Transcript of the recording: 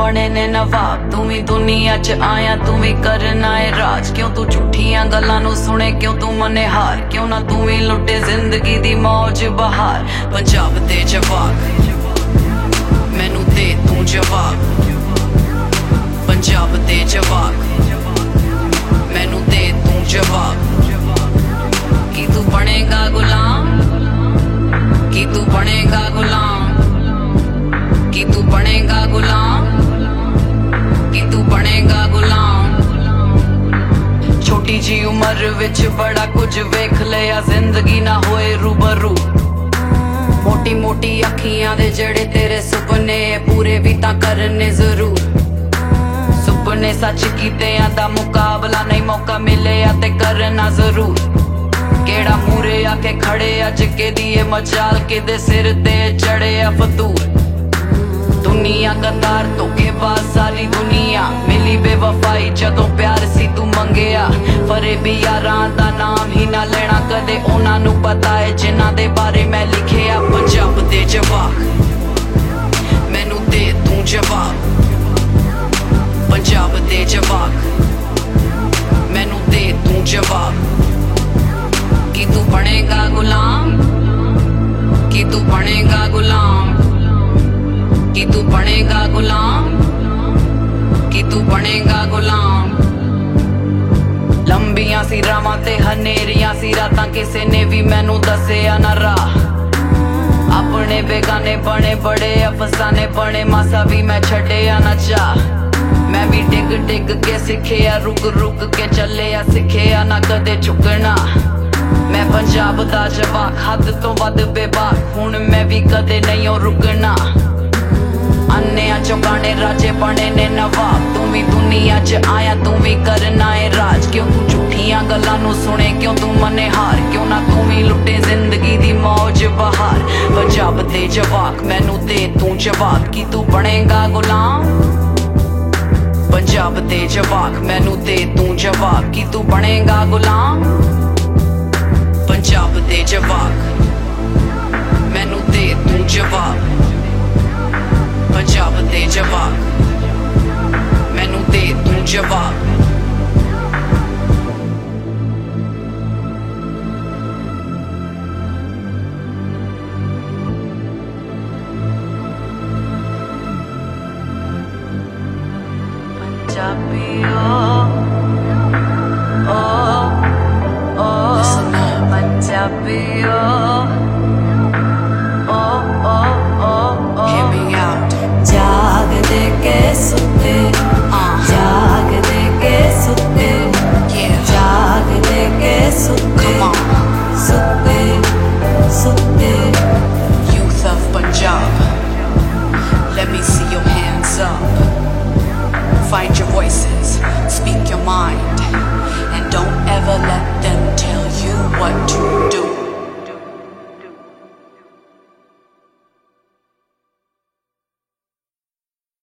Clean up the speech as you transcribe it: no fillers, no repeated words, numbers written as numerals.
बने ने नवाब। तू भी दुनिया च आया, तू भी करना है राज। क्यों तू झूठियां गल्लां नू सुने, क्यों तू मने हार? क्यों ना तू भी लुटे जिंदगी दी मौज बहार। पंजाब दे जवाब मैनू दे तू जवाब। पंजाब दे जवाब मैनू दे तू जवाब। कि तू बनेगा गुलाम, कि तू बनेगा गुलाम, कि तू बनेगा गुलाम, कि तू बनेगा गुलाम। छोटी जी उम्र विच बड़ा कुछ वेख लिया, जिंदगी ना होए रूबरू। मोटी मोटी अखियां दे जड़े तेरे सुपने पूरे भी तां करने जरूर। सुपने सच कीते दा मुकाबला नहीं, मौका मिले ते करना जरूर। केड़ा मूरे आके खड़े अज के दिए मजाल के दे सिर ते चढ़े फतूर। दुनिया कतार तो के बाद सारी दुनिया मिली बेवफाई जदों प्यार सी तू मंगया। फरे भी यारां दा नाम ही ना लेना कदे, उन्हां नू पता है जिन्हां दे बारे मैं लिखिया। पंजाब दे जवाब मैनू दे तू जवाब। पंजाब दे जवाब मैनू दे तू जवाब। कि तू बनेगा गुलाम, कि तू बनेगा गुलाम, कि तू बनेगा गुलाम, कि तू बनेगा गुलाम। लंबियां सी रावां ते हनेरियां सी रातां, किसे ने भी मैनू दस्सिया ना राह। अपने बेगाने बने बड़े अफसाने बने, मासा भी मैं छड्डिया ना चाह। मैं भी डिग डिग के सिखिया, रुक रुक के चलिया सिखिया ना कदे झुकना। मैं पंजाब दा जवाक हद तो वध बेबाक, हुण मैं भी कदे नहीं हो रुकना। अन्ने चौकाने राजे बने ने नवाब। तू भी दुनिया च आया, तू भी करना है राज। क्यों तू झूठियां गल्लां नू सुने, क्यों तू मने हार? क्यों ना तू भी लुटे जिंदगी दी मौज बहार। पंजाब दे जवाक मैनू दे तू जवाब। कि तू बनेगा गुलाम, पंजाब दे जवाक मैनू दे तू जवाब। कि तू बनेगा गुलाम, पंजाब दे जवाब मैनू दे तू जवाब। पंजाब दे जवाब मैनू दे तू जवाब। पंजाबियो पंजाबियो hear me out. जाग दे के सुते, जाग दे के सुते, जाग दे के सुते, सुते सुते। Youth of Punjab, let me see your hands up. Find your voices, speak your mind, and don't ever let them tell you what to do.